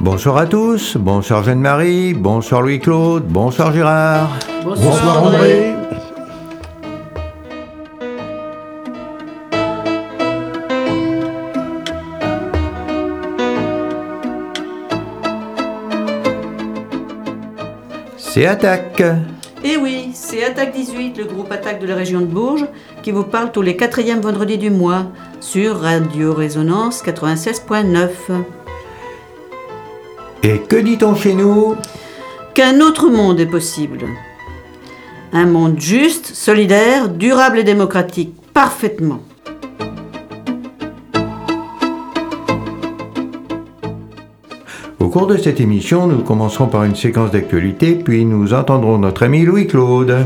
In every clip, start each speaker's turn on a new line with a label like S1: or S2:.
S1: Bonsoir à tous, bonsoir Jeanne-Marie, bonsoir Louis-Claude, bonsoir Gérard.
S2: Bonsoir André.
S1: C'est Attaque.
S3: Eh oui, c'est Attaque 18, le groupe Attaque de la région de Bourges, qui vous parle tous les 4e vendredis du mois sur Radio Résonance 96.9.
S1: Et que dit-on chez nous ?
S3: Qu'un autre monde est possible. Un monde juste, solidaire, durable et démocratique. Parfaitement.
S1: Au cours de cette émission, nous commencerons par une séquence d'actualité, puis nous entendrons notre ami Louis-Claude.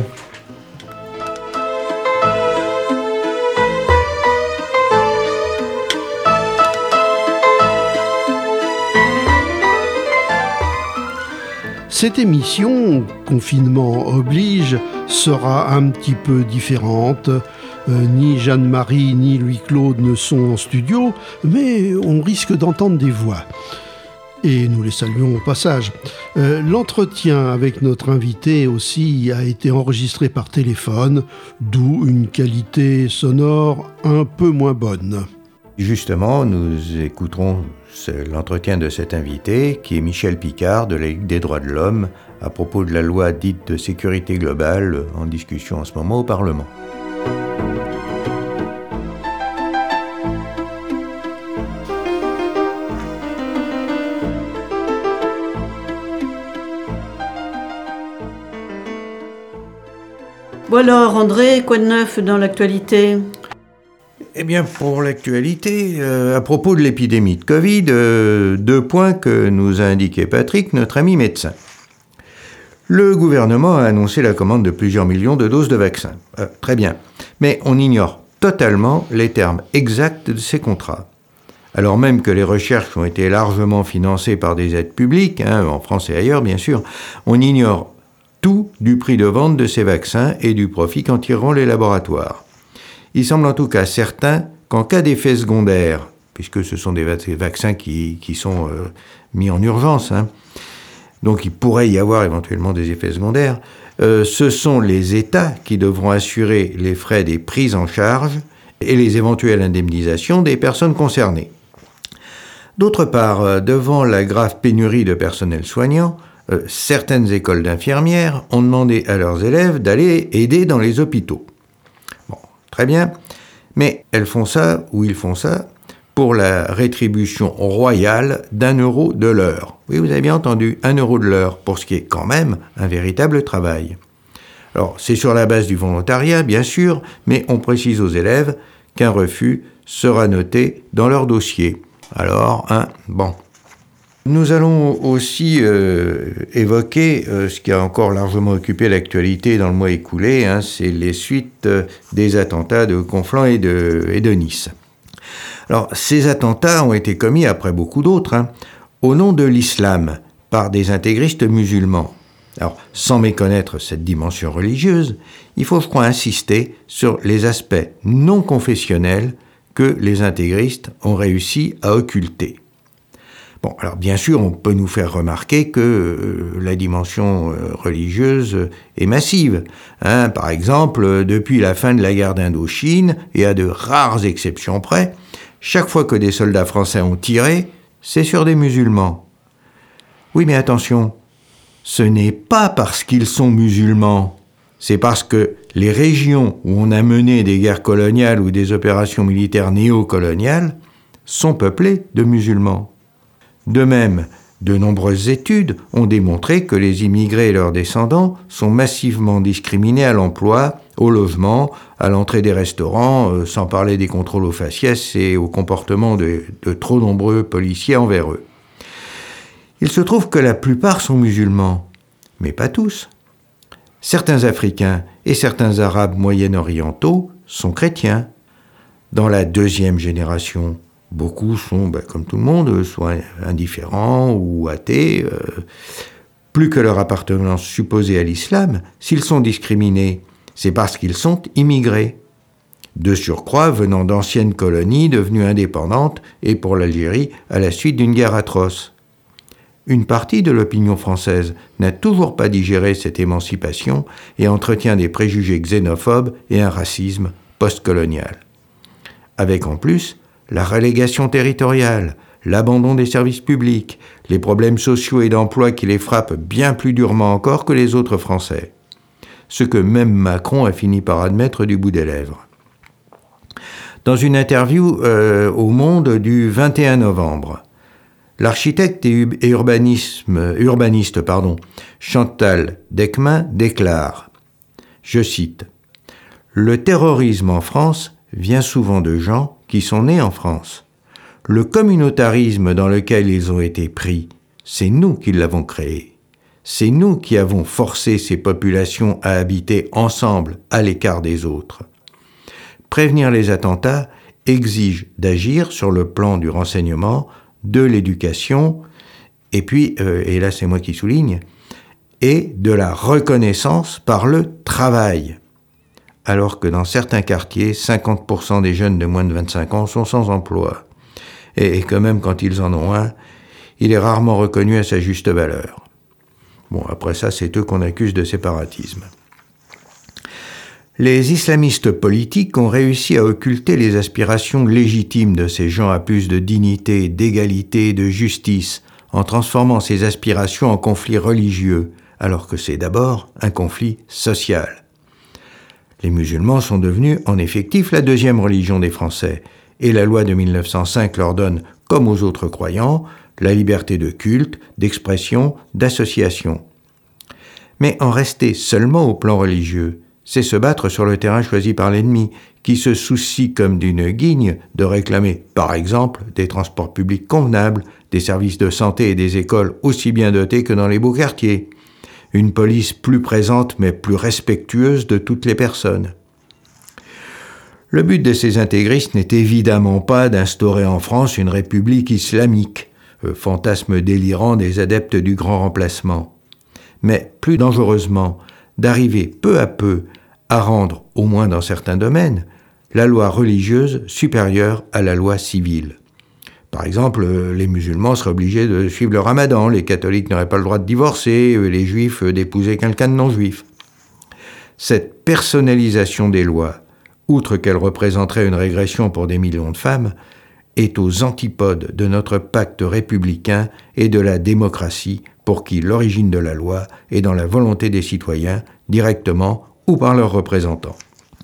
S2: Cette émission, confinement oblige, sera un petit peu différente. Ni Jeanne-Marie ni Louis-Claude ne sont en studio, mais on risque d'entendre des voix. Et nous les saluons au passage. L'entretien avec notre invité aussi a été enregistré par téléphone, d'où une qualité sonore un peu moins bonne.
S1: Justement, nous écouterons l'entretien de cet invité, qui est Michel Picard de la Ligue des droits de l'homme, à propos de la loi dite de sécurité globale, en discussion en ce moment au Parlement.
S3: Bon alors, André, quoi de neuf dans l'actualité ?
S1: Eh bien, pour l'actualité, à propos de l'épidémie de Covid, 2 points que nous a indiqué Patrick, notre ami médecin. Le gouvernement a annoncé la commande de plusieurs millions de doses de vaccins. Très bien. Mais on ignore totalement les termes exacts de ces contrats. Alors même que les recherches ont été largement financées par des aides publiques, en France et ailleurs bien sûr, on ignore tout du prix de vente de ces vaccins et du profit qu'en tireront les laboratoires. Il semble en tout cas certain qu'en cas d'effet secondaire, puisque ce sont des vaccins qui sont mis en urgence, donc il pourrait y avoir éventuellement des effets secondaires, ce sont les États qui devront assurer les frais des prises en charge et les éventuelles indemnisations des personnes concernées. D'autre part, devant la grave pénurie de personnel soignant, certaines écoles d'infirmières ont demandé à leurs élèves d'aller aider dans les hôpitaux. Bon, très bien, mais elles font ça, ou ils font ça, pour la rétribution royale d'€1 de l'heure. Oui, vous avez bien entendu, 1 euro de l'heure, pour ce qui est quand même un véritable travail. Alors, c'est sur la base du volontariat, bien sûr, mais on précise aux élèves qu'un refus sera noté dans leur dossier. Alors, bon. Nous allons aussi évoquer ce qui a encore largement occupé l'actualité dans le mois écoulé, c'est les suites des attentats de Conflans et de Nice. Alors, ces attentats ont été commis, après beaucoup d'autres, au nom de l'islam, par des intégristes musulmans. Alors, sans méconnaître cette dimension religieuse, il faut, je crois, insister sur les aspects non confessionnels que les intégristes ont réussi à occulter. Bon, alors bien sûr, on peut nous faire remarquer que la dimension religieuse est massive. Par exemple, depuis la fin de la guerre d'Indochine, et à de rares exceptions près, chaque fois que des soldats français ont tiré, c'est sur des musulmans. Oui, mais attention, ce n'est pas parce qu'ils sont musulmans, c'est parce que les régions où on a mené des guerres coloniales ou des opérations militaires néocoloniales sont peuplées de musulmans. De même, de nombreuses études ont démontré que les immigrés et leurs descendants sont massivement discriminés à l'emploi, au logement, à l'entrée des restaurants, sans parler des contrôles aux faciès et au comportement de trop nombreux policiers envers eux. Il se trouve que la plupart sont musulmans, mais pas tous. Certains Africains et certains Arabes moyen-orientaux sont chrétiens. Dans la 2e génération, beaucoup sont, comme tout le monde, soit indifférents ou athées. Plus que leur appartenance supposée à l'islam, s'ils sont discriminés, c'est parce qu'ils sont immigrés. De surcroît, venant d'anciennes colonies devenues indépendantes et pour l'Algérie à la suite d'une guerre atroce. une partie de l'opinion française n'a toujours pas digéré cette émancipation et entretient des préjugés xénophobes et un racisme postcolonial. Avec en plus la relégation territoriale, l'abandon des services publics, les problèmes sociaux et d'emploi qui les frappent bien plus durement encore que les autres Français. Ce que même Macron a fini par admettre du bout des lèvres. Dans une interview au Monde du 21 novembre, l'architecte et urbaniste Chantal Deckman déclare, je cite, « Le terrorisme en France vient souvent de gens qui sont nés en France. Le communautarisme dans lequel ils ont été pris, c'est nous qui l'avons créé. C'est nous qui avons forcé ces populations à habiter ensemble, à l'écart des autres. Prévenir les attentats exige d'agir sur le plan du renseignement, de l'éducation, et puis, et là c'est moi qui souligne, et de la reconnaissance par le travail. Alors que dans certains quartiers, 50% des jeunes de moins de 25 ans sont sans emploi. Et quand même, quand ils en ont un, il est rarement reconnu à sa juste valeur. Bon, après ça, c'est eux qu'on accuse de séparatisme. Les islamistes politiques ont réussi à occulter les aspirations légitimes de ces gens à plus de dignité, d'égalité, de justice, en transformant ces aspirations en conflits religieux, alors que c'est d'abord un conflit social. Les musulmans sont devenus, en effectif, la deuxième religion des Français, et la loi de 1905 leur donne, comme aux autres croyants, la liberté de culte, d'expression, d'association. Mais en rester seulement au plan religieux, c'est se battre sur le terrain choisi par l'ennemi, qui se soucie comme d'une guigne de réclamer, par exemple, des transports publics convenables, des services de santé et des écoles aussi bien dotés que dans les beaux quartiers, une police plus présente mais plus respectueuse de toutes les personnes. Le but de ces intégristes n'est évidemment pas d'instaurer en France une république islamique, fantasme délirant des adeptes du grand remplacement, mais plus dangereusement, d'arriver peu à peu à rendre, au moins dans certains domaines, la loi religieuse supérieure à la loi civile. Par exemple, les musulmans seraient obligés de suivre le ramadan, les catholiques n'auraient pas le droit de divorcer, les juifs d'épouser quelqu'un de non-juif. Cette personnalisation des lois, outre qu'elle représenterait une régression pour des millions de femmes, est aux antipodes de notre pacte républicain et de la démocratie pour qui l'origine de la loi est dans la volonté des citoyens, directement ou par leurs représentants.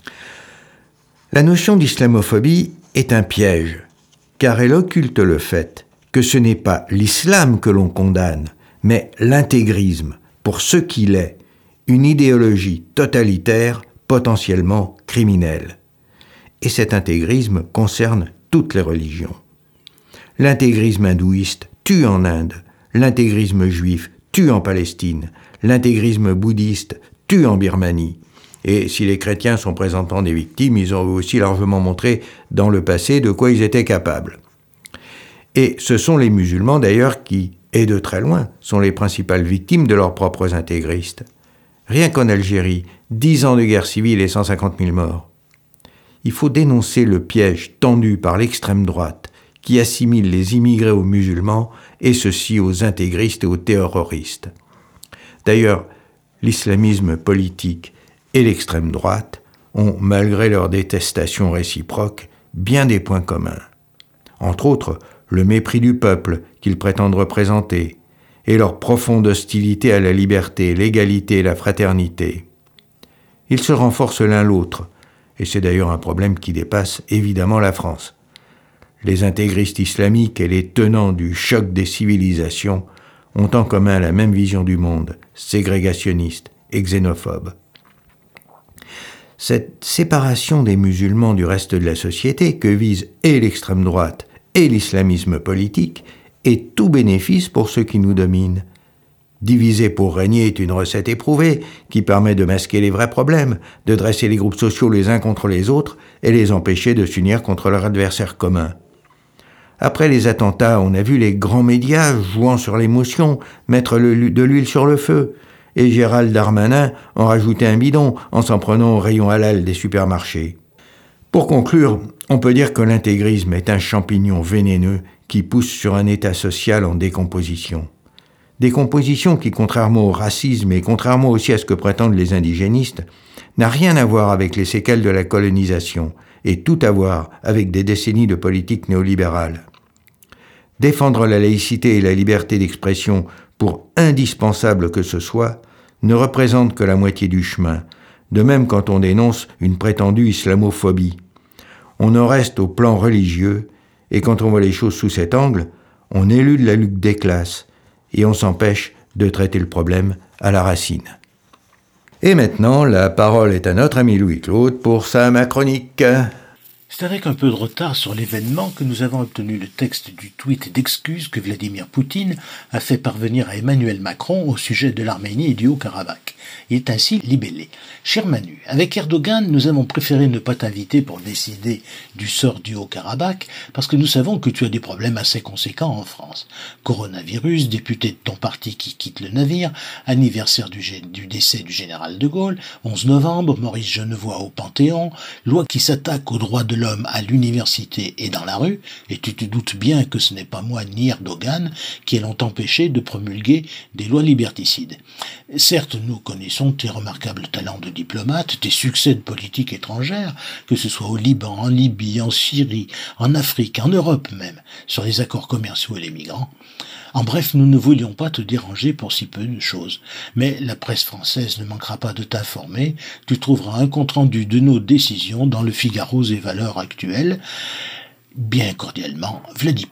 S1: La notion d'islamophobie est un piège, car elle occulte le fait que ce n'est pas l'islam que l'on condamne, mais l'intégrisme, pour ce qu'il est, une idéologie totalitaire potentiellement criminelle. Et cet intégrisme concerne toutes les religions. L'intégrisme hindouiste tue en Inde, l'intégrisme juif tue en Palestine, l'intégrisme bouddhiste tue en Birmanie. Et si les chrétiens sont présentant des victimes, ils ont aussi largement montré dans le passé de quoi ils étaient capables. Et ce sont les musulmans d'ailleurs qui, et de très loin, sont les principales victimes de leurs propres intégristes. Rien qu'en Algérie, 10 ans de guerre civile et 150 000 morts. Il faut dénoncer le piège tendu par l'extrême droite qui assimile les immigrés aux musulmans et ceux-ci aux intégristes et aux terroristes. D'ailleurs, l'islamisme politique et l'extrême droite ont, malgré leur détestation réciproque, bien des points communs. Entre autres, le mépris du peuple qu'ils prétendent représenter et leur profonde hostilité à la liberté, l'égalité et la fraternité. Ils se renforcent l'un l'autre, et c'est d'ailleurs un problème qui dépasse évidemment la France. Les intégristes islamiques et les tenants du choc des civilisations ont en commun la même vision du monde, ségrégationniste et xénophobe. Cette séparation des musulmans du reste de la société que visent et l'extrême droite et l'islamisme politique est tout bénéfice pour ceux qui nous dominent. Diviser pour régner est une recette éprouvée qui permet de masquer les vrais problèmes, de dresser les groupes sociaux les uns contre les autres et les empêcher de s'unir contre leur adversaire commun. Après les attentats, on a vu les grands médias jouant sur l'émotion, mettre de l'huile sur le feu, et Gérald Darmanin en rajouter un bidon en s'en prenant au rayon halal des supermarchés. Pour conclure, on peut dire que l'intégrisme est un champignon vénéneux qui pousse sur un état social en décomposition. Décomposition qui, contrairement au racisme et contrairement aussi à ce que prétendent les indigénistes, n'a rien à voir avec les séquelles de la colonisation et tout à voir avec des décennies de politique néolibérale. Défendre la laïcité et la liberté d'expression, pour indispensable que ce soit, ne représente que la moitié du chemin, de même quand on dénonce une prétendue islamophobie. On en reste au plan religieux, et quand on voit les choses sous cet angle, on élude la lutte des classes, et on s'empêche de traiter le problème à la racine. Et maintenant, la parole est à notre ami Louis-Claude pour sa macronique.
S4: C'est avec un peu de retard sur l'événement que nous avons obtenu le texte du tweet d'excuses que Vladimir Poutine a fait parvenir à Emmanuel Macron au sujet de l'Arménie et du Haut-Karabakh. Il est ainsi libellé. Cher Manu, avec Erdogan, nous avons préféré ne pas t'inviter pour décider du sort du Haut-Karabakh parce que nous savons que tu as des problèmes assez conséquents en France. Coronavirus, député de ton parti qui quitte le navire, anniversaire du décès du général de Gaulle, 11 novembre, Maurice Genevoix au Panthéon, loi qui s'attaque aux droits de l'homme à l'université et dans la rue, et tu te doutes bien que ce n'est pas moi ni Erdogan qui l'ont empêché de promulguer des lois liberticides. Certes, nous connaissons tes remarquables talents de diplomate, tes succès de politique étrangère, que ce soit au Liban, en Libye, en Syrie, en Afrique, en Europe même, sur les accords commerciaux et les migrants. En bref, nous ne voulions pas te déranger pour si peu de choses. Mais la presse française ne manquera pas de t'informer. Tu trouveras un compte-rendu de nos décisions dans le Figaro et Valeurs actuelles. Bien cordialement, Vladimir.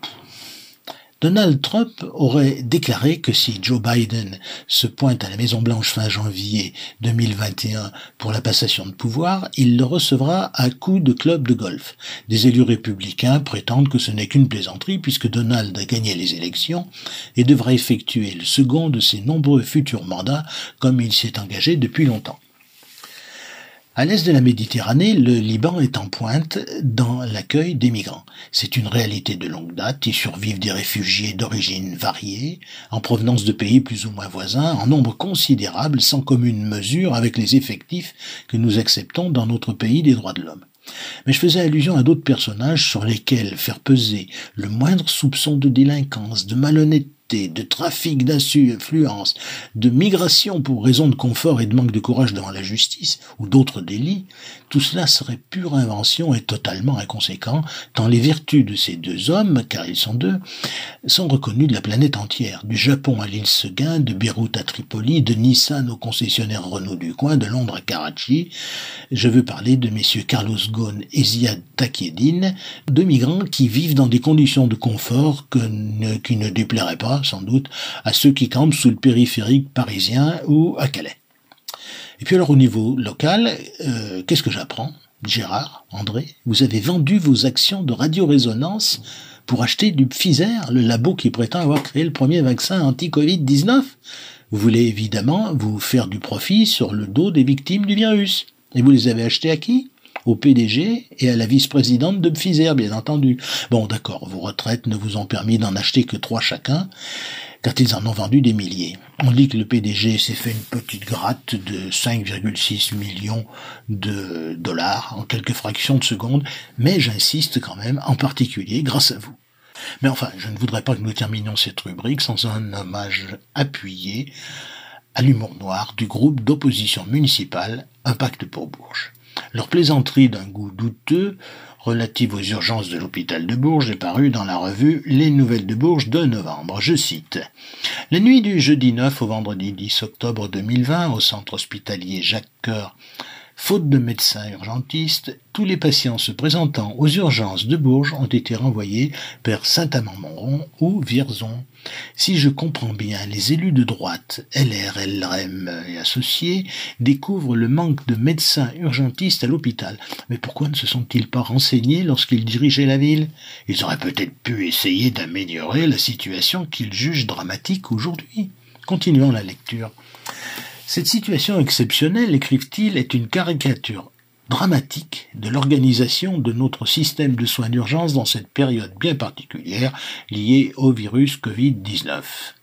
S4: Donald Trump aurait déclaré que si Joe Biden se pointe à la Maison-Blanche fin janvier 2021 pour la passation de pouvoir, il le recevra à coups de club de golf. Des élus républicains prétendent que ce n'est qu'une plaisanterie puisque Donald a gagné les élections et devra effectuer le second de ses nombreux futurs mandats comme il s'est engagé depuis longtemps. À l'est de la Méditerranée, le Liban est en pointe dans l'accueil des migrants. C'est une réalité de longue date. Y survivent des réfugiés d'origine variée, en provenance de pays plus ou moins voisins, en nombre considérable, sans commune mesure avec les effectifs que nous acceptons dans notre pays des droits de l'homme. Mais je faisais allusion à d'autres personnages sur lesquels faire peser le moindre soupçon de délinquance, de malhonnêteté, de trafic d'influence, de migration pour raison de confort et de manque de courage devant la justice, ou d'autres délits, tout cela serait pure invention et totalement inconséquent, tant les vertus de ces deux hommes, car ils sont deux, sont reconnues de la planète entière, du Japon à l'île Seguin, de Beyrouth à Tripoli, de Nissan au concessionnaire Renault du coin, de Londres à Karachi. Je veux parler de messieurs Carlos Ghosn et Ziad Takieddine, deux migrants qui vivent dans des conditions de confort qui ne déplairaient pas, sans doute, à ceux qui campent sous le périphérique parisien ou à Calais. Et puis alors au niveau local, qu'est-ce que j'apprends ? Gérard, André, vous avez vendu vos actions de radiorésonance pour acheter du Pfizer, le labo qui prétend avoir créé le premier vaccin anti-Covid-19. Vous voulez évidemment vous faire du profit sur le dos des victimes du virus. Et vous les avez achetés à qui ? Au PDG et à la vice-présidente de Pfizer, bien entendu. Bon, d'accord, vos retraites ne vous ont permis d'en acheter que 3 chacun, quand ils en ont vendu des milliers. On dit que le PDG s'est fait une petite gratte de 5,6 millions de dollars en quelques fractions de secondes, mais j'insiste quand même, en particulier grâce à vous. Mais enfin, je ne voudrais pas que nous terminions cette rubrique sans un hommage appuyé à l'humour noir du groupe d'opposition municipale Un Pacte pour Bourges. Leur plaisanterie d'un goût douteux, relative aux urgences de l'hôpital de Bourges, est parue dans la revue Les Nouvelles de Bourges de novembre. Je cite : « La nuit du jeudi 9 au vendredi 10 octobre 2020, au centre hospitalier Jacques Coeur, faute de médecins urgentistes, tous les patients se présentant aux urgences de Bourges ont été renvoyés vers Saint-Amand-Montrond ou Vierzon. Si je comprends bien, les élus de droite, LR, LREM et associés, découvrent le manque de médecins urgentistes à l'hôpital. Mais pourquoi ne se sont-ils pas renseignés lorsqu'ils dirigeaient la ville ? Ils auraient peut-être pu essayer d'améliorer la situation qu'ils jugent dramatique aujourd'hui. » Continuons la lecture. Cette situation exceptionnelle, écrivent-ils, est une caricature dramatique de l'organisation de notre système de soins d'urgence dans cette période bien particulière liée au virus Covid-19.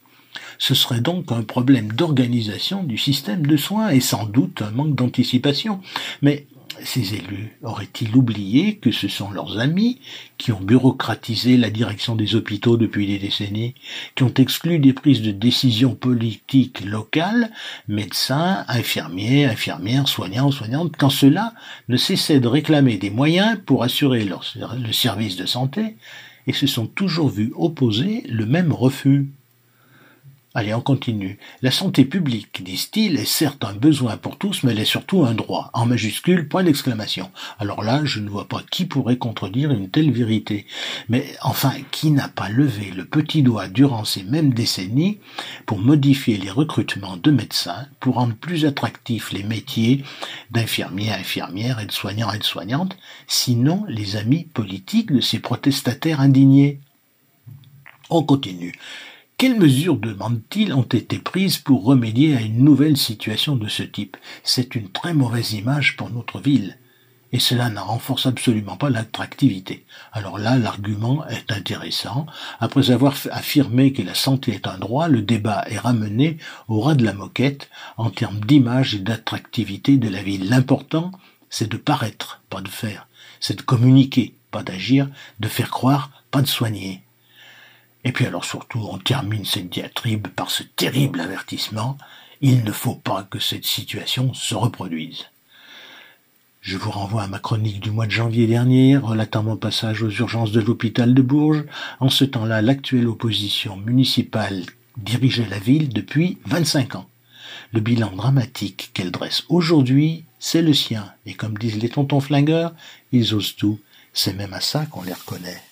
S4: Ce serait donc un problème d'organisation du système de soins et sans doute un manque d'anticipation. Mais ces élus auraient-ils oublié que ce sont leurs amis qui ont bureaucratisé la direction des hôpitaux depuis des décennies, qui ont exclu des prises de décision politiques locales, médecins, infirmières, soignantes, quand ceux-là ne cessaient de réclamer des moyens pour assurer le service de santé, et se sont toujours vus opposer le même refus. Allez, on continue. La santé publique, disent-ils, est certes un besoin pour tous, mais elle est surtout un droit, en majuscule, point d'exclamation. Alors là, je ne vois pas qui pourrait contredire une telle vérité. Mais enfin, qui n'a pas levé le petit doigt durant ces mêmes décennies pour modifier les recrutements de médecins, pour rendre plus attractifs les métiers infirmières, aides-soignantes, sinon les amis politiques de ces protestataires indignés? On continue. Quelles mesures, demande-t-il, ont été prises pour remédier à une nouvelle situation de ce type? C'est une très mauvaise image pour notre ville. Et cela n'en renforce absolument pas l'attractivité. Alors là, l'argument est intéressant. Après avoir affirmé que la santé est un droit, le débat est ramené au ras de la moquette en termes d'image et d'attractivité de la ville. L'important, c'est de paraître, pas de faire. C'est de communiquer, pas d'agir, de faire croire, pas de soigner. Et puis alors surtout, on termine cette diatribe par ce terrible avertissement, il ne faut pas que cette situation se reproduise. Je vous renvoie à ma chronique du mois de janvier dernier, relatant mon passage aux urgences de l'hôpital de Bourges. En ce temps-là, l'actuelle opposition municipale dirigeait la ville depuis 25 ans. Le bilan dramatique qu'elle dresse aujourd'hui, c'est le sien. Et comme disent les tontons flingueurs, ils osent tout. C'est même à ça qu'on les reconnaît.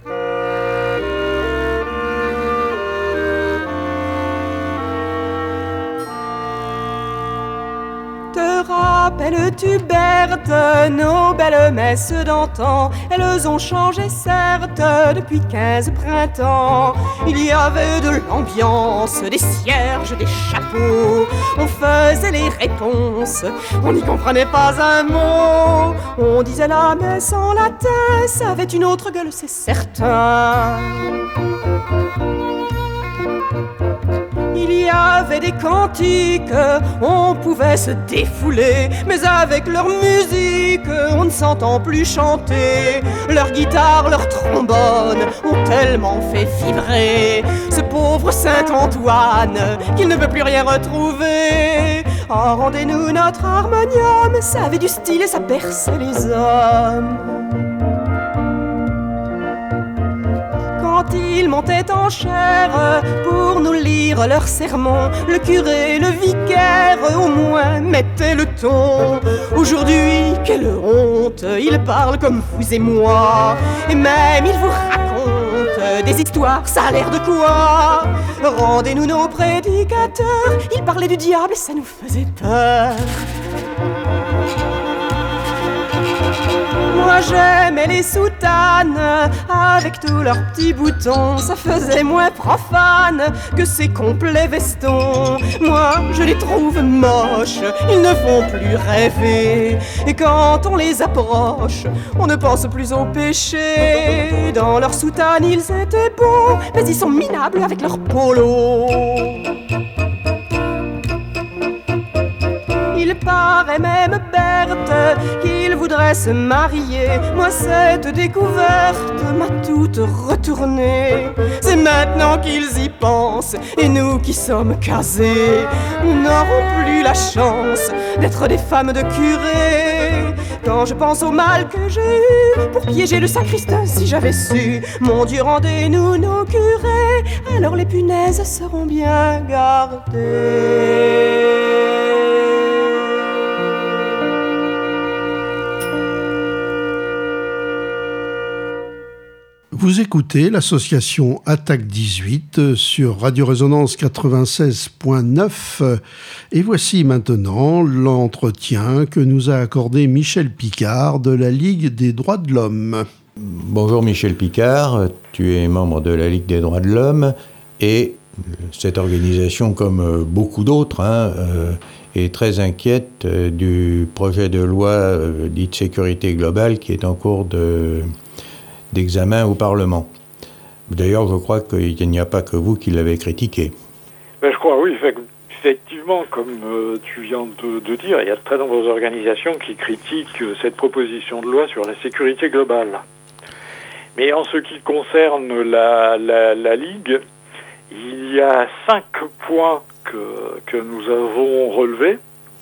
S5: Rappelles-tu Berthe, nos belles messes d'antan? Elles ont changé certes depuis 15 printemps. Il y avait de l'ambiance, des cierges, des chapeaux. On faisait les réponses, on n'y comprenait pas un mot. On disait la messe en latin, ça avait une autre gueule, c'est certain. Il y avait des cantiques, on pouvait se défouler, mais avec leur musique, on ne s'entend plus chanter. Leur guitare, leur trombone ont tellement fait vibrer ce pauvre Saint-Antoine qu'il ne peut plus rien retrouver. Oh, rendez-nous notre harmonium, ça avait du style et ça berçait les hommes. Quand ils montaient en chair pour nous lire leurs sermons, le curé, le vicaire au moins mettaient le ton. Aujourd'hui, quelle honte, ils parlent comme vous et moi, et même ils vous racontent des histoires, ça a l'air de quoi? Rendez-nous nos prédicateurs, ils parlaient du diable et ça nous faisait peur. Moi j'aimais les soutanes avec tous leurs petits boutons, ça faisait moins profane que ces complets vestons. Moi je les trouve moches, ils ne font plus rêver, et quand on les approche, on ne pense plus au péché. Dans leurs soutanes ils étaient beaux, mais ils sont minables avec leurs polos. Il paraît même Berthe qu'il voudrait se marier. Moi cette découverte m'a toute retournée. C'est maintenant qu'ils y pensent, et nous qui sommes casés, nous n'aurons plus la chance d'être des femmes de curé. Quand je pense au mal que j'ai eu pour piéger le sacristain, si j'avais su, mon Dieu, rendez-nous nos curés, alors les punaises seront bien gardées.
S2: Vous écoutez l'association Attaque 18 sur Radio Résonance 96.9 et voici maintenant l'entretien que nous a accordé Michel Picard de la Ligue des droits de l'homme.
S1: Bonjour Michel Picard, tu es membre de la Ligue des droits de l'homme et cette organisation, comme beaucoup d'autres, est très inquiète du projet de loi dite sécurité globale qui est en cours d'examen au Parlement. D'ailleurs, je crois qu'il n'y a pas que vous qui l'avez critiqué.
S6: Ben, je crois, oui. effectivement, comme tu viens de dire, il y a de très nombreuses organisations qui critiquent cette proposition de loi sur la sécurité globale. Mais en ce qui concerne la Ligue, il y a 5 points que nous avons relevés.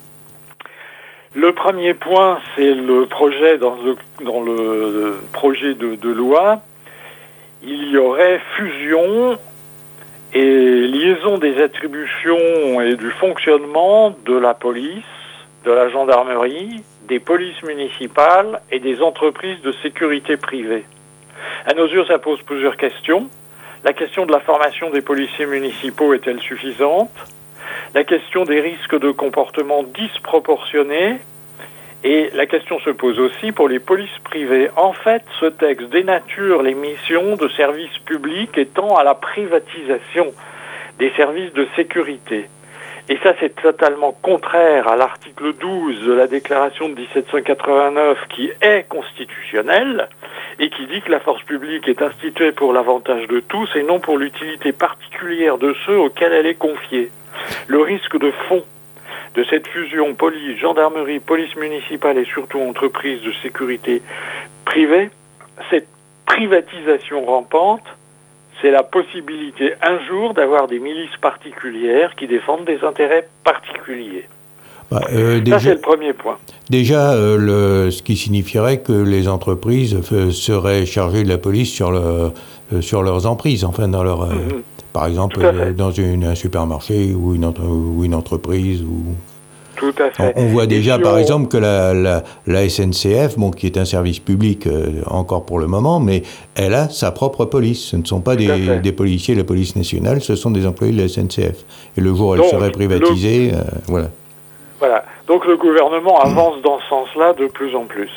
S6: Le premier point, c'est le projet, dans le projet de loi, il y aurait fusion et liaison des attributions et du fonctionnement de la police, de la gendarmerie, des polices municipales et des entreprises de sécurité privée. À nos yeux, ça pose plusieurs questions. La question de la formation des policiers municipaux est-elle suffisante ? La question des risques de comportement disproportionnés, et la question se pose aussi pour les polices privées. En fait, ce texte dénature les missions de services publics et tend à la privatisation des services de sécurité. Et ça, c'est totalement contraire à l'article 12 de la Déclaration de 1789 qui est constitutionnelle et qui dit que la force publique est instituée pour l'avantage de tous et non pour l'utilité particulière de ceux auxquels elle est confiée. Le risque de fond de cette fusion police, gendarmerie, police municipale et surtout entreprises de sécurité privée, cette privatisation rampante, c'est la possibilité un jour d'avoir des milices particulières qui défendent des intérêts particuliers. Ça, c'est le premier point.
S1: Déjà, ce qui signifierait que les entreprises seraient chargées de la police sur leurs emprises, enfin dans leur... Par exemple, dans un supermarché ou une entreprise.
S6: Tout à fait.
S1: On voit déjà, par exemple, que la SNCF, qui est un service public encore pour le moment, mais elle a sa propre police. Ce ne sont pas des policiers de la police nationale, ce sont des employés de la SNCF. Et le jour où elle serait privatisée, voilà.
S6: Voilà. Donc le gouvernement avance dans ce sens-là de plus en plus.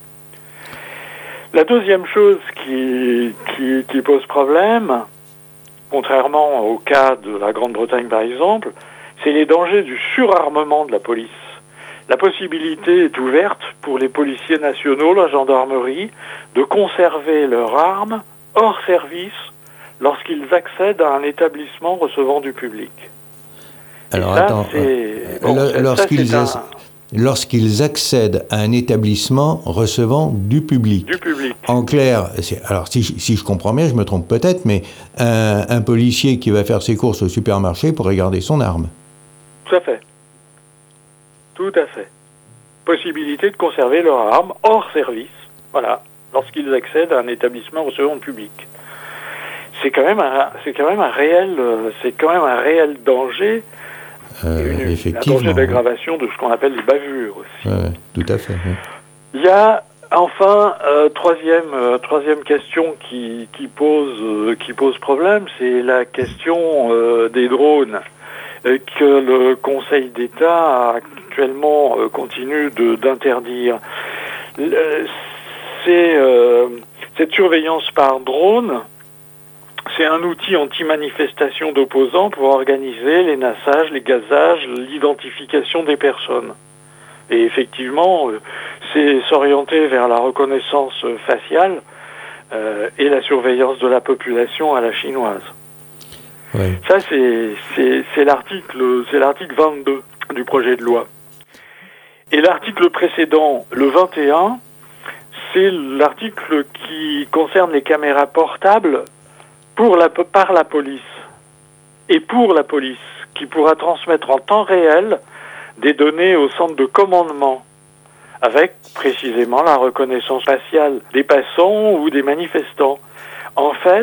S6: La deuxième chose qui pose problème, contrairement au cas de la Grande-Bretagne par exemple, c'est les dangers du surarmement de la police. La possibilité est ouverte pour les policiers nationaux, la gendarmerie, de conserver leurs armes hors service lorsqu'ils accèdent à un établissement recevant du public.
S1: Alors attends, lorsqu'ils accèdent à un établissement recevant du public.
S6: Du public.
S1: En clair, alors si je comprends bien, je me trompe peut-être, mais un policier qui va faire ses courses au supermarché pourrait garder son arme.
S6: Tout à fait. Tout à fait. Possibilité de conserver leur arme hors service, voilà, lorsqu'ils accèdent à un établissement recevant du public. C'est quand même un réel danger.
S1: Effectivement.
S6: Un danger d'aggravation de ce qu'on appelle les bavures aussi.
S1: Tout à fait.
S6: Il y a enfin troisième question qui pose problème, c'est la question des drones que le Conseil d'État actuellement continue d'interdire. Cette surveillance par drone, c'est un outil anti-manifestation d'opposants pour organiser les nassages, les gazages, l'identification des personnes. Et effectivement, c'est s'orienter vers la reconnaissance faciale et la surveillance de la population à la chinoise.
S1: Oui.
S6: Ça, c'est l'article 22 du projet de loi. Et l'article précédent, le 21, c'est l'article qui concerne les caméras portables par la police. Et pour la police, qui pourra transmettre en temps réel des données au centre de commandement, avec précisément la reconnaissance faciale des passants ou des manifestants. En fait,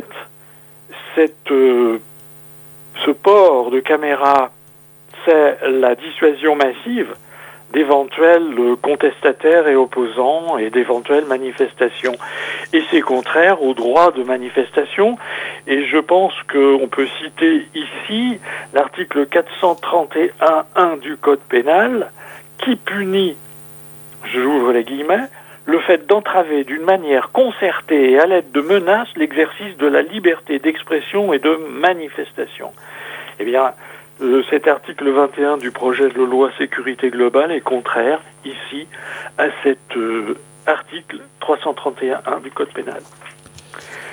S6: ce port de caméra, c'est la dissuasion massive d'éventuels contestataires et opposants et d'éventuelles manifestations. Et c'est contraire au droit de manifestation. Et je pense qu'on peut citer ici l'article 431.1 du Code pénal qui punit, j'ouvre les guillemets, le fait d'entraver d'une manière concertée et à l'aide de menaces l'exercice de la liberté d'expression et de manifestation. Eh bien, cet article 21 du projet de loi sécurité globale est contraire, ici, à cet article 331.1 du Code pénal.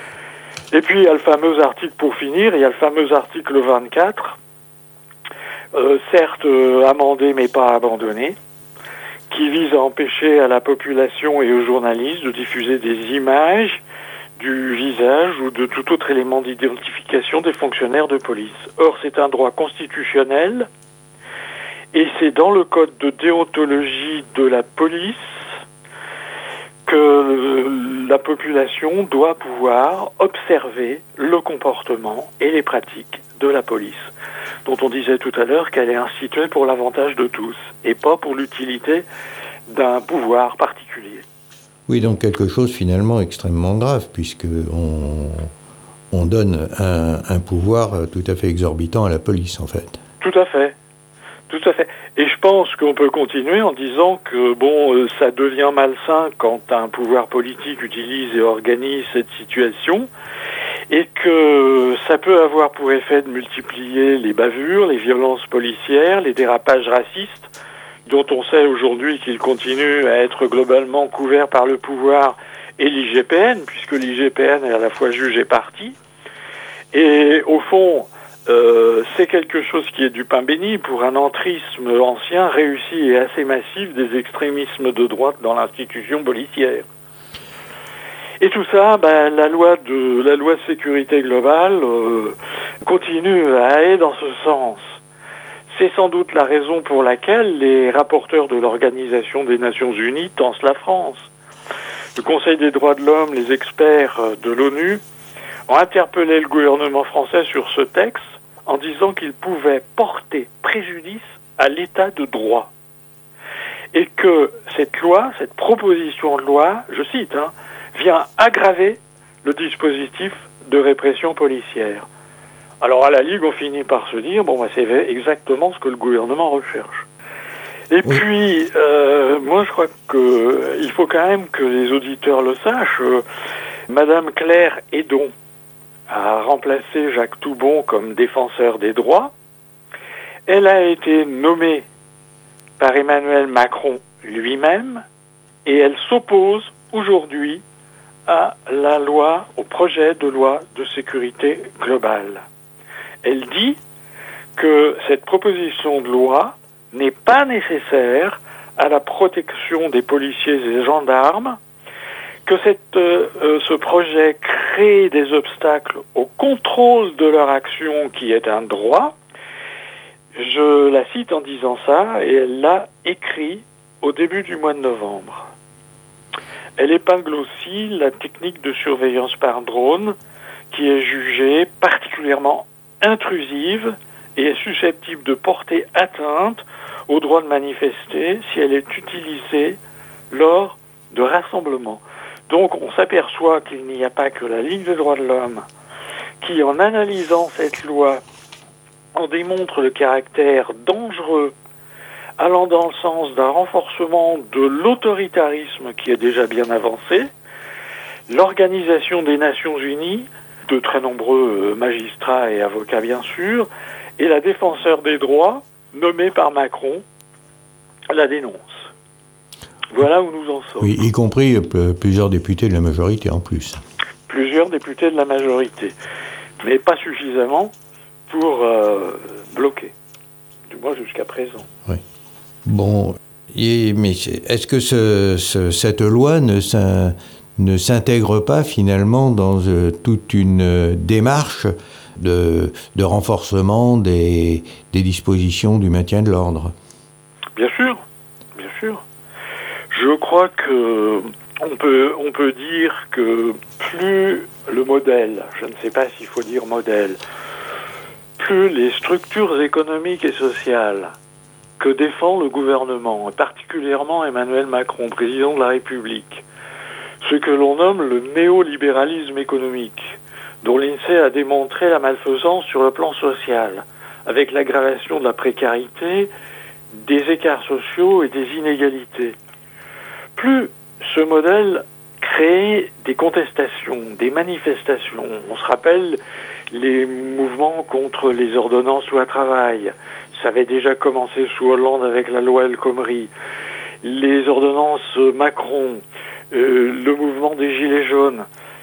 S6: Et puis, il y a le fameux article, pour finir, il y a le fameux article 24, certes amendé mais pas abandonné, qui vise à empêcher à la population et aux journalistes de diffuser des images du visage ou de tout autre élément d'identification des fonctionnaires de police. Or, c'est un droit constitutionnel et c'est dans le code de déontologie de la police que la population doit pouvoir observer le comportement et les pratiques de la police, dont on disait tout à l'heure qu'elle est instituée pour l'avantage de tous et pas pour l'utilité d'un pouvoir particulier.
S1: Oui, donc quelque chose finalement extrêmement grave, puisque on donne un pouvoir tout à fait exorbitant à la police, en fait.
S6: Tout à fait. Tout à fait. Et je pense qu'on peut continuer en disant que, ça devient malsain quand un pouvoir politique utilise et organise cette situation, et que ça peut avoir pour effet de multiplier les bavures, les violences policières, les dérapages racistes, dont on sait aujourd'hui qu'ils continuent à être globalement couverts par le pouvoir et l'IGPN, puisque l'IGPN est à la fois juge et partie. Et au fond, c'est quelque chose qui est du pain béni pour un entrisme ancien, réussi et assez massif des extrémismes de droite dans l'institution policière. Et tout ça, la loi de sécurité globale continue à aller dans ce sens. C'est sans doute la raison pour laquelle les rapporteurs de l'Organisation des Nations Unies tensent la France. Le Conseil des droits de l'homme, les experts de l'ONU ont interpellé le gouvernement français sur ce texte en disant qu'il pouvait porter préjudice à l'état de droit. Et que cette loi, cette proposition de loi, je cite, vient aggraver le dispositif de répression policière. Alors à la Ligue, on finit par se dire, c'est exactement ce que le gouvernement recherche. Et puis, moi je crois qu'il faut quand même que les auditeurs le sachent. Madame Claire Hédon a remplacé Jacques Toubon comme défenseur des droits. Elle a été nommée par Emmanuel Macron lui-même et elle s'oppose aujourd'hui à la loi, au projet de loi de sécurité globale. Elle dit que cette proposition de loi n'est pas nécessaire à la protection des policiers et des gendarmes, que ce projet crée des obstacles au contrôle de leur action qui est un droit. Je la cite en disant ça, et elle l'a écrit au début du mois de novembre. Elle épingle aussi la technique de surveillance par drone qui est jugée particulièrement intrusive et est susceptible de porter atteinte au droit de manifester si elle est utilisée lors de rassemblements. Donc on s'aperçoit qu'il n'y a pas que la Ligue des droits de l'homme qui, en analysant cette loi, en démontre le caractère dangereux allant dans le sens d'un renforcement de l'autoritarisme qui est déjà bien avancé. L'Organisation des Nations Unies, de très nombreux magistrats et avocats bien sûr, et la défenseure des droits, nommée par Macron, la dénonce. Voilà où nous en sommes.
S1: Oui, y compris plusieurs députés de la majorité en plus.
S6: Plusieurs députés de la majorité, mais pas suffisamment pour bloquer, du moins jusqu'à présent.
S1: Oui. Bon, mais est-ce que cette loi ne s'intègre pas finalement dans toute une démarche de renforcement des dispositions du maintien de l'ordre?
S6: Bien sûr, bien sûr. Je crois que on peut dire que plus le modèle, je ne sais pas s'il faut dire modèle, plus les structures économiques et sociales que défend le gouvernement, et particulièrement Emmanuel Macron, président de la République, ce que l'on nomme le néolibéralisme économique, dont l'INSEE a démontré la malfaisance sur le plan social, avec l'aggravation de la précarité, des écarts sociaux et des inégalités. Plus ce modèle crée des contestations, des manifestations. On se rappelle les mouvements contre les ordonnances loi travail. Ça avait déjà commencé sous Hollande avec la loi El Khomri. Les ordonnances Macron, le mouvement des Gilets jaunes.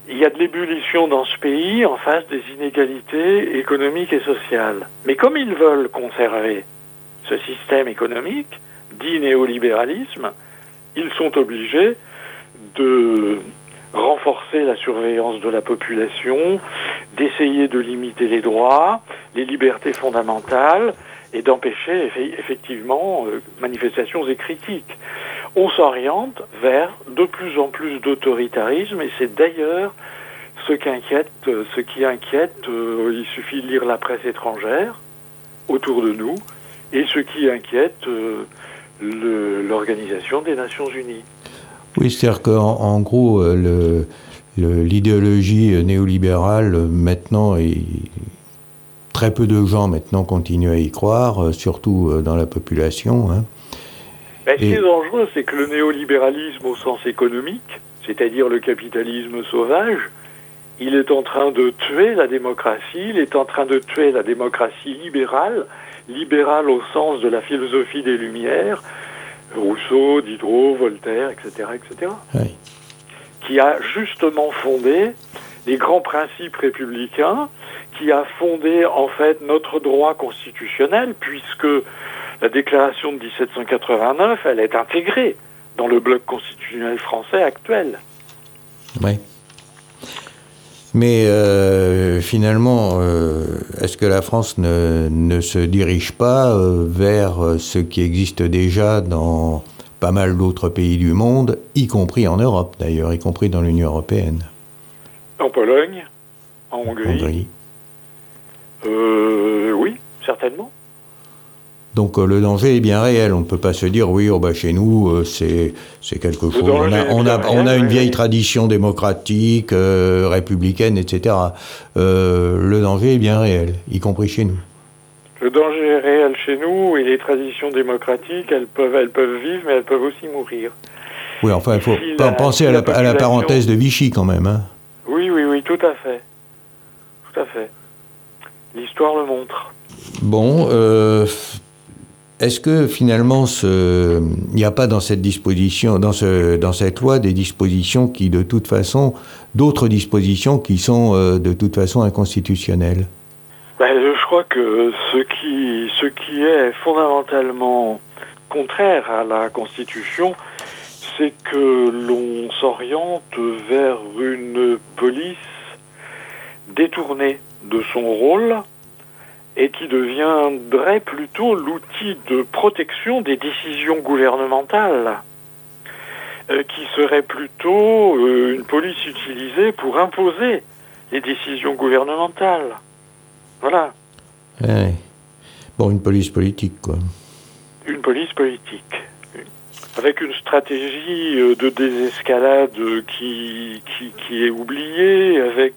S6: il y a de l'ébullition dans ce pays en face des inégalités économiques et sociales. Mais comme ils veulent conserver ce système économique, dit néolibéralisme, ils sont obligés de renforcer la surveillance de la population, d'essayer de limiter les droits, les libertés fondamentales et d'empêcher effectivement manifestations et critiques. On s'oriente vers de plus en plus d'autoritarisme et c'est d'ailleurs ce qui inquiète, il suffit de lire la presse étrangère autour de nous et ce qui inquiète l'Organisation des Nations Unies.
S1: Oui, c'est-à-dire qu'en gros, l'idéologie néolibérale, maintenant, très peu de gens maintenant continuent à y croire, surtout dans la population. Hein.
S6: Ce qui est dangereux, c'est que le néolibéralisme au sens économique, c'est-à-dire le capitalisme sauvage, il est en train de tuer la démocratie, il est en train de tuer la démocratie libérale au sens de la philosophie des Lumières, Rousseau, Diderot, Voltaire, etc., etc.,
S1: oui.
S6: Qui a justement fondé les grands principes républicains, qui a fondé en fait notre droit constitutionnel, puisque la déclaration de 1789, elle est intégrée dans le bloc constitutionnel français actuel.
S1: Oui. Mais finalement, est-ce que la France ne se dirige pas vers ce qui existe déjà dans pas mal d'autres pays du monde, y compris en Europe d'ailleurs, y compris dans l'Union européenne?
S6: En Pologne, en Hongrie. Oui, certainement.
S1: Donc le danger est bien réel. On ne peut pas se dire oui, chez nous c'est quelque chose. On a une vieille tradition démocratique, républicaine, etc. Le danger est bien réel, y compris chez nous.
S6: Le danger est réel chez nous et les traditions démocratiques, elles peuvent vivre, mais elles peuvent aussi mourir.
S1: Oui, enfin, il faut penser à la parenthèse de Vichy quand même. Hein.
S6: Oui, tout à fait. Tout à fait. L'histoire le montre.
S1: Bon, est-ce que finalement, il n'y a pas dans cette disposition, dans cette loi, des dispositions qui, de toute façon, d'autres dispositions qui sont de toute façon inconstitutionnelles?
S6: Je crois que ce qui est fondamentalement contraire à la Constitution, c'est que l'on s'oriente vers une police détournée de son rôle et qui deviendrait plutôt l'outil de protection des décisions gouvernementales, qui serait plutôt une police utilisée pour imposer les décisions gouvernementales. Voilà.
S1: Ouais. Bon, une police politique, quoi. Une
S6: police politique. Avec une stratégie de désescalade qui est oubliée, avec...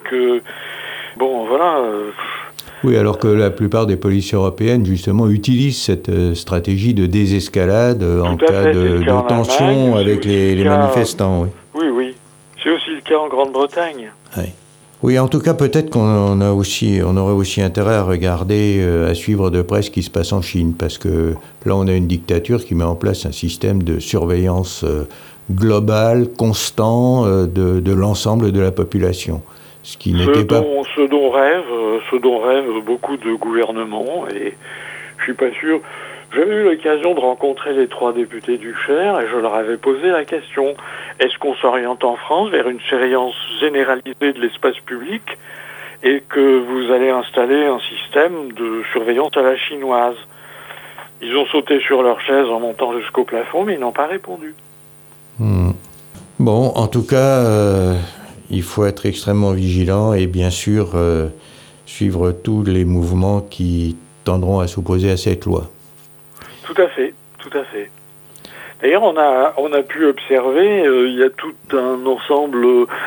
S1: Oui, alors que la plupart des polices européennes, justement, utilisent cette stratégie de désescalade en cas de tension avec les manifestants.
S6: Oui. C'est aussi le cas en Grande-Bretagne.
S1: Oui, en tout cas, peut-être qu'on aurait aussi intérêt à regarder, à suivre de près ce qui se passe en Chine, parce que là, on a une dictature qui met en place un système de surveillance globale, constant, de l'ensemble de la population. Ce qui n'était pas...
S6: Ce dont rêvent beaucoup de gouvernements, et je suis pas sûr... J'avais eu l'occasion de rencontrer les 3 députés du Cher et je leur avais posé la question, est-ce qu'on s'oriente en France vers une surveillance généralisée de l'espace public et que vous allez installer un système de surveillance à la chinoise? Ils ont sauté sur leur chaise en montant jusqu'au plafond, mais ils n'ont pas répondu.
S1: Bon, en tout cas, il faut être extrêmement vigilant et bien sûr suivre tous les mouvements qui tendront à s'opposer à cette loi.
S6: Tout à fait. D'ailleurs, on a pu observer, il y a tout un ensemble,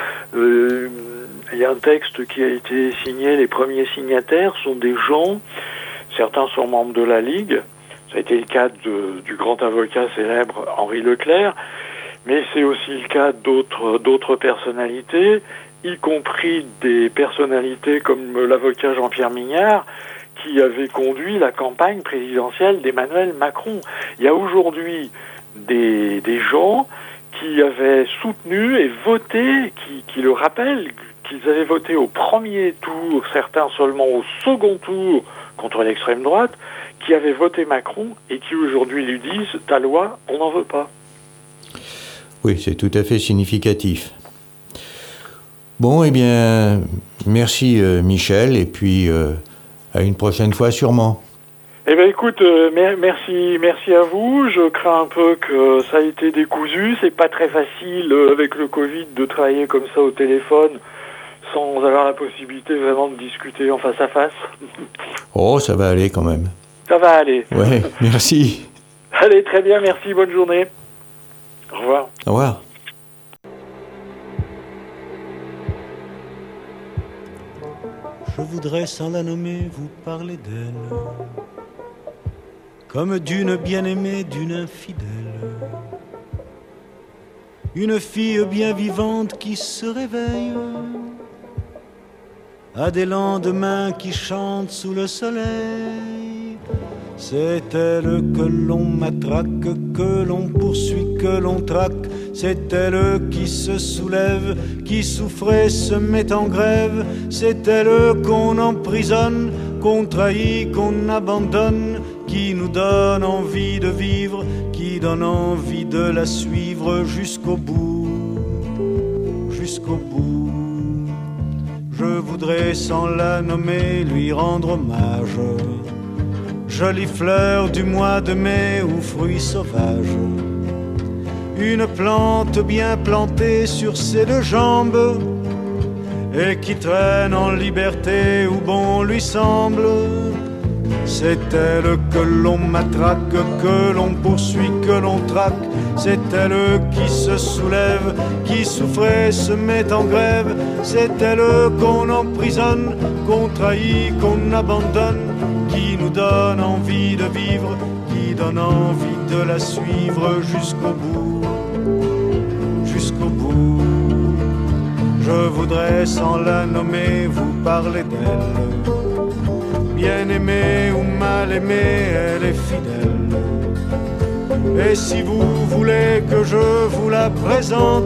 S6: il y a un texte qui a été signé, les premiers signataires sont des gens, certains sont membres de la Ligue, ça a été le cas du grand avocat célèbre Henri Leclerc, mais c'est aussi le cas d'autres personnalités, y compris des personnalités comme l'avocat Jean-Pierre Mignard, qui avait conduit la campagne présidentielle d'Emmanuel Macron. Il y a aujourd'hui des gens qui avaient soutenu et voté, qui le rappellent, qu'ils avaient voté au premier tour, certains seulement au second tour contre l'extrême droite, qui avaient voté Macron et qui aujourd'hui lui disent « ta loi, on n'en veut pas ».
S1: Oui, c'est tout à fait significatif. Bon, eh bien, merci Michel, et puis à une prochaine fois sûrement.
S6: Eh bien écoute, merci à vous. Je crains un peu que ça ait été décousu. C'est pas très facile avec le Covid de travailler comme ça au téléphone sans avoir la possibilité vraiment de discuter en face à face.
S1: Oh, ça va aller quand même.
S6: Ça va aller.
S1: Ouais, merci.
S6: Allez, très bien, merci, bonne journée. Au revoir.
S1: Au revoir.
S7: Je voudrais sans la nommer vous parler d'elle, comme d'une bien-aimée, d'une infidèle, une fille bien vivante qui se réveille à des lendemains qui chantent sous le soleil. C'est elle que l'on matraque, que l'on poursuit, que l'on traque. C'est elle qui se soulève, qui souffre et se met en grève. C'est elle qu'on emprisonne, qu'on trahit, qu'on abandonne, qui nous donne envie de vivre, qui donne envie de la suivre jusqu'au bout, jusqu'au bout. Je voudrais sans la nommer lui rendre hommage, jolie fleur du mois de mai ou fruit sauvage, une plante bien plantée sur ses deux jambes et qui traîne en liberté où bon lui semble. C'est elle que l'on matraque, que l'on poursuit, que l'on traque. C'est elle qui se soulève, qui souffre et se met en grève. C'est elle qu'on emprisonne, qu'on trahit, qu'on abandonne, qui nous donne envie de vivre, qui donne envie de la suivre jusqu'au bout, jusqu'au bout. Je voudrais sans la nommer vous parler d'elle. Bien aimée ou mal aimée, elle est fidèle. Et si vous voulez que je vous la présente,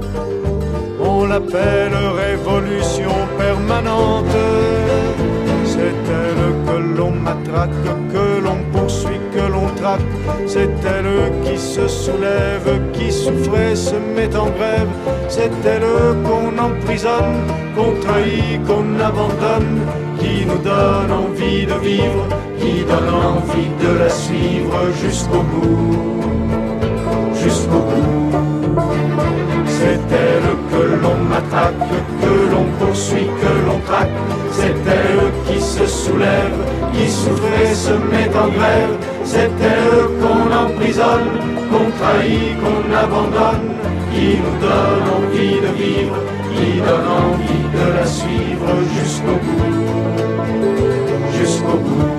S7: on l'appelle révolution permanente. C'est elle que l'on matraque, que l'on poursuit, que l'on traque. C'est elle qui se soulève, qui souffre et se met en grève. C'est elle qu'on emprisonne, qu'on trahit, qu'on abandonne, qui nous donne envie de vivre, qui donne envie de la suivre jusqu'au bout, jusqu'au bout. C'est elle que l'on matraque, que l'on poursuit, que l'on traque. C'est elle qui se soulève, qui souffre et se met en grève. C'est elle qu'on emprisonne, qu'on trahit, qu'on abandonne, qui nous donne envie de vivre, qui donne envie de la suivre jusqu'au bout, jusqu'au bout,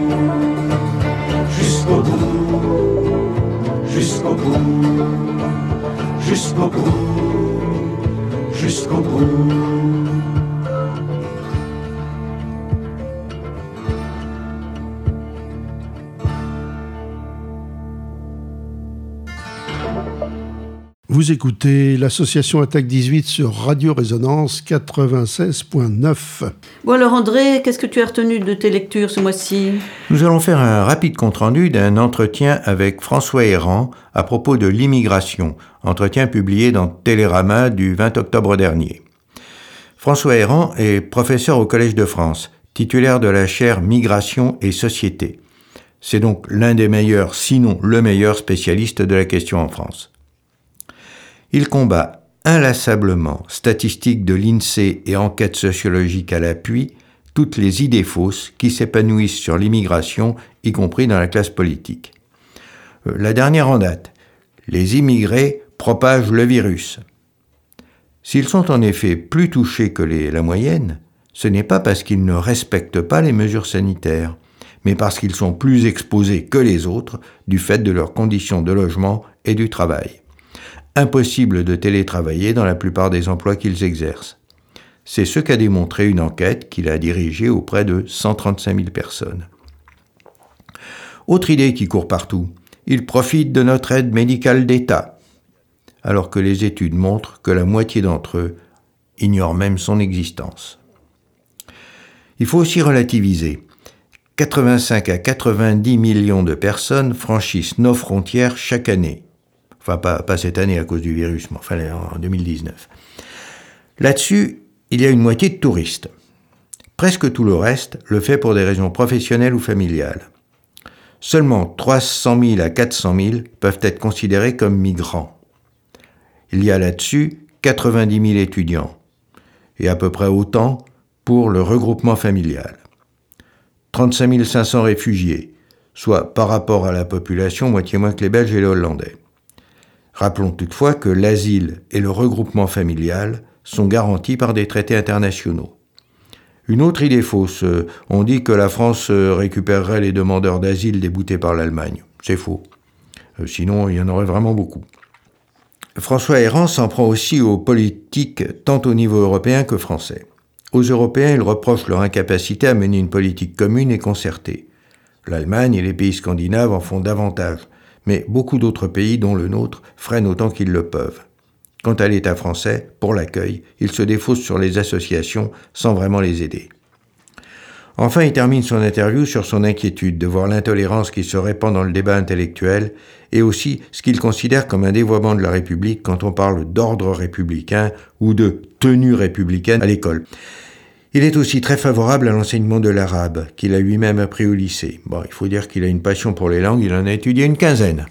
S7: jusqu'au bout, jusqu'au bout, jusqu'au bout, jusqu'au bout.
S2: Vous écoutez l'association Attaque 18 sur Radio Résonance 96.9.
S3: Bon alors André, qu'est-ce que tu as retenu de tes lectures ce mois-ci ?
S1: Nous allons faire un rapide compte-rendu d'un entretien avec François Héran à propos de l'immigration, entretien publié dans Télérama du 20 octobre dernier. François Héran est professeur au Collège de France, titulaire de la chaire Migration et Société. C'est donc l'un des meilleurs, sinon le meilleur spécialiste de la question en France. Il combat inlassablement, statistiques de l'INSEE et enquêtes sociologiques à l'appui, toutes les idées fausses qui s'épanouissent sur l'immigration, y compris dans la classe politique. La dernière en date, les immigrés propagent le virus. S'ils sont en effet plus touchés que la moyenne, ce n'est pas parce qu'ils ne respectent pas les mesures sanitaires, mais parce qu'ils sont plus exposés que les autres du fait de leurs conditions de logement et du travail. Impossible de télétravailler dans la plupart des emplois qu'ils exercent. C'est ce qu'a démontré une enquête qu'il a dirigée auprès de 135 000 personnes. Autre idée qui court partout, ils profitent de notre aide médicale d'État, alors que les études montrent que la moitié d'entre eux ignorent même son existence. Il faut aussi relativiser. 85 à 90 millions de personnes franchissent nos frontières chaque année. Enfin, pas cette année à cause du virus, mais enfin en 2019. Là-dessus, il y a une moitié de touristes. Presque tout le reste le fait pour des raisons professionnelles ou familiales. Seulement 300 000 à 400 000 peuvent être considérés comme migrants. Il y a là-dessus 90 000 étudiants, et à peu près autant pour le regroupement familial. 35 500 réfugiés, soit par rapport à la population moitié moins que les Belges et les Hollandais. Rappelons toutefois que l'asile et le regroupement familial sont garantis par des traités internationaux. Une autre idée fausse, on dit que la France récupérerait les demandeurs d'asile déboutés par l'Allemagne. C'est faux. Sinon, il y en aurait vraiment beaucoup. François Héran s'en prend aussi aux politiques tant au niveau européen que français. Aux Européens, il reproche leur incapacité à mener une politique commune et concertée. L'Allemagne et les pays scandinaves en font davantage, mais beaucoup d'autres pays, dont le nôtre, freinent autant qu'ils le peuvent. Quant à l'État français, pour l'accueil, il se défausse sur les associations sans vraiment les aider. Enfin, il termine son interview sur son inquiétude de voir l'intolérance qui se répand dans le débat intellectuel et aussi ce qu'il considère comme un dévoiement de la République quand on parle d'ordre républicain ou de tenue républicaine à l'école. Il est aussi très favorable à l'enseignement de l'arabe, qu'il a lui-même appris au lycée. Il faut dire qu'il a une passion pour les langues, il en a étudié une quinzaine.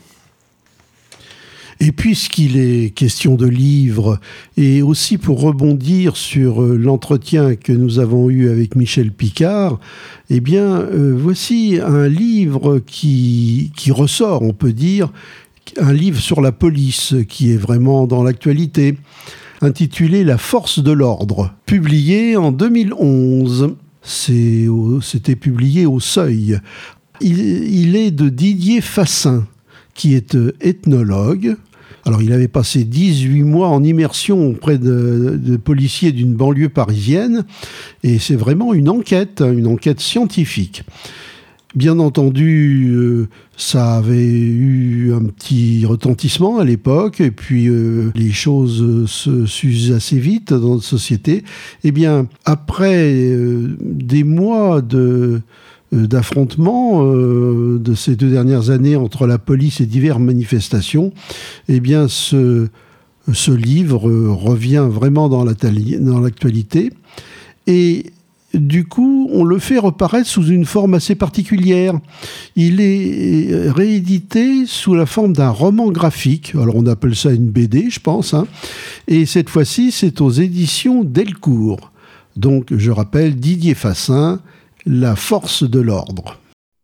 S2: Et puisqu'il est question de livres, et aussi pour rebondir sur l'entretien que nous avons eu avec Michel Picard, voici un livre qui ressort, on peut dire, un livre sur la police qui est vraiment dans l'actualité, intitulé « La force de l'ordre », publié en 2011. C'était publié au Seuil. Il est de Didier Fassin, qui est ethnologue. Alors, il avait passé 18 mois en immersion auprès de policiers d'une banlieue parisienne, et c'est vraiment une enquête scientifique. Bien entendu, ça avait eu un petit retentissement à l'époque, et puis les choses se s'usent assez vite dans notre société. Après des mois d'affrontements de ces 2 dernières années entre la police et diverses manifestations, ce livre revient vraiment dans l'actualité. Et du coup, on le fait reparaître sous une forme assez particulière. Il est réédité sous la forme d'un roman graphique. Alors, on appelle ça une BD, je pense. Et cette fois-ci, c'est aux éditions Delcourt. Donc, je rappelle, Didier Fassin, La force de l'ordre.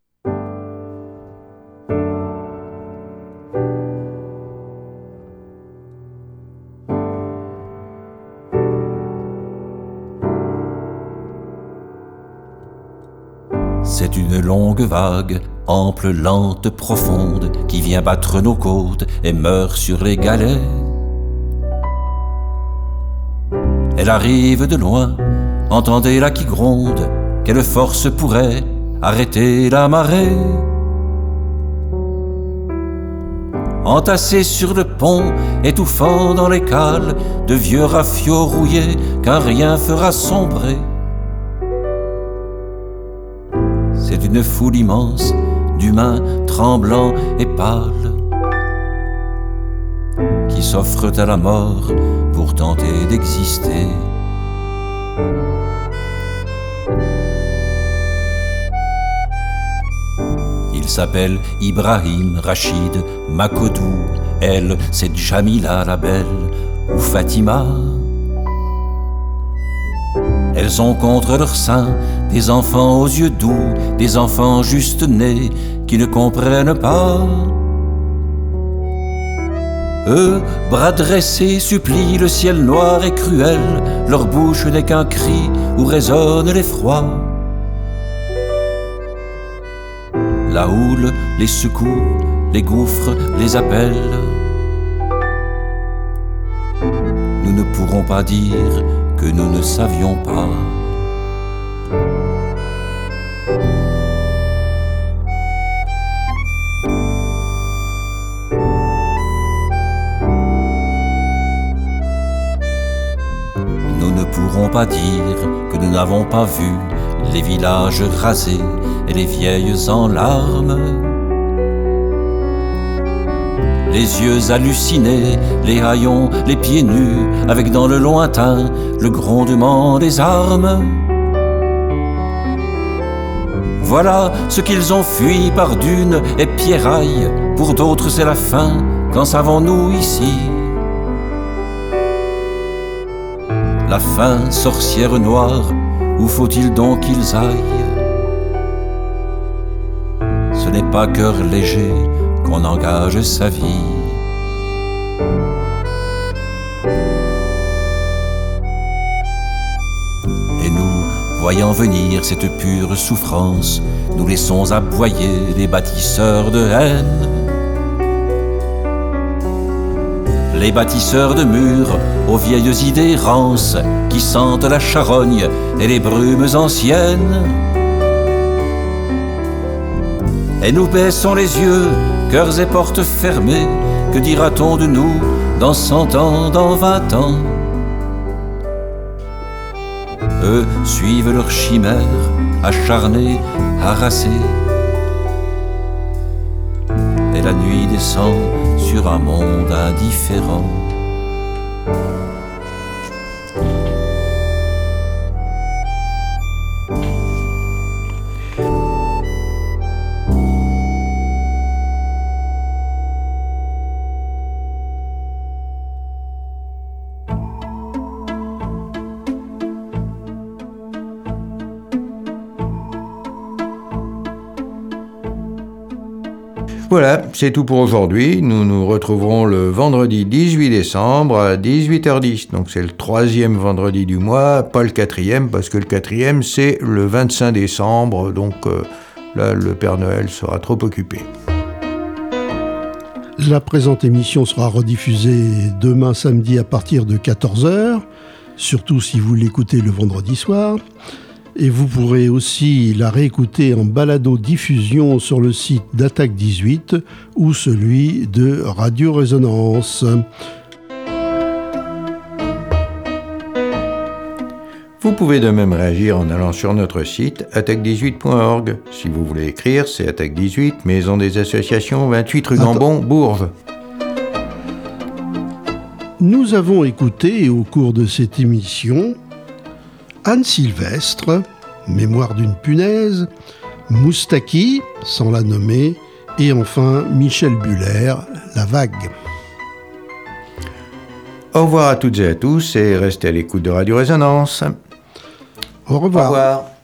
S8: C'est une longue vague, ample, lente, profonde, qui vient battre nos côtes et meurt sur les galets. Elle arrive de loin, entendez-la qui gronde. Quelle force pourrait arrêter la marée? Entassés sur le pont, étouffant dans les cales de vieux rafiots rouillés qu'un rien fera sombrer. C'est une foule immense d'humains tremblants et pâles qui s'offrent à la mort pour tenter d'exister. Il s'appelle Ibrahim, Rachid, Makodou. Elle, c'est Jamila la belle ou Fatima. Elles ont contre leur sein des enfants aux yeux doux, des enfants juste nés qui ne comprennent pas. Eux, bras dressés, supplient le ciel noir et cruel. Leur bouche n'est qu'un cri où résonne l'effroi. La houle les secoue, les gouffres les appellent. Nous ne pourrons pas dire que nous ne savions pas. Nous n'oserons pas dire que nous n'avons pas vu les villages rasés et les vieilles en larmes. Les yeux hallucinés, les haillons, les pieds nus, avec dans le lointain le grondement des armes. Voilà ce qu'ils ont fui par dunes et pierrailles. Pour d'autres c'est la fin, qu'en savons-nous ici? La fin, sorcière noire, où faut-il donc qu'ils aillent? Ce n'est pas cœur léger qu'on engage sa vie. Et nous, voyant venir cette pure souffrance, nous laissons aboyer les bâtisseurs de haine. Les bâtisseurs de murs aux vieilles idées rances qui sentent la charogne et les brumes anciennes. Et nous baissons les yeux, cœurs et portes fermés. Que dira-t-on de nous dans 100 ans, dans 20 ans? Eux suivent leurs chimères, acharnés, harassés. Et la nuit descend sur un monde indifférent.
S1: Voilà, c'est tout pour aujourd'hui. Nous nous retrouverons le vendredi 18 décembre à 18h10. Donc c'est le 3e vendredi du mois, pas le 4e, parce que le 4e c'est le 25 décembre. Donc là, le Père Noël sera trop occupé.
S2: La présente émission sera rediffusée demain samedi à partir de 14h, surtout si vous l'écoutez le vendredi soir. Et vous pourrez aussi la réécouter en balado-diffusion sur le site d'Attaque 18 ou celui de Radio Résonance.
S1: Vous pouvez de même réagir en allant sur notre site attaque18.org. Si vous voulez écrire, c'est Attaque18, Maison des Associations, 28 rue Gambon, Bourges.
S2: Nous avons écouté au cours de cette émission Anne Sylvestre, Mémoire d'une punaise, Moustaki, sans la nommer, et enfin Michel Buller, La Vague.
S1: Au revoir à toutes et à tous et restez à l'écoute de Radio Résonance.
S2: Au revoir.
S1: Au revoir.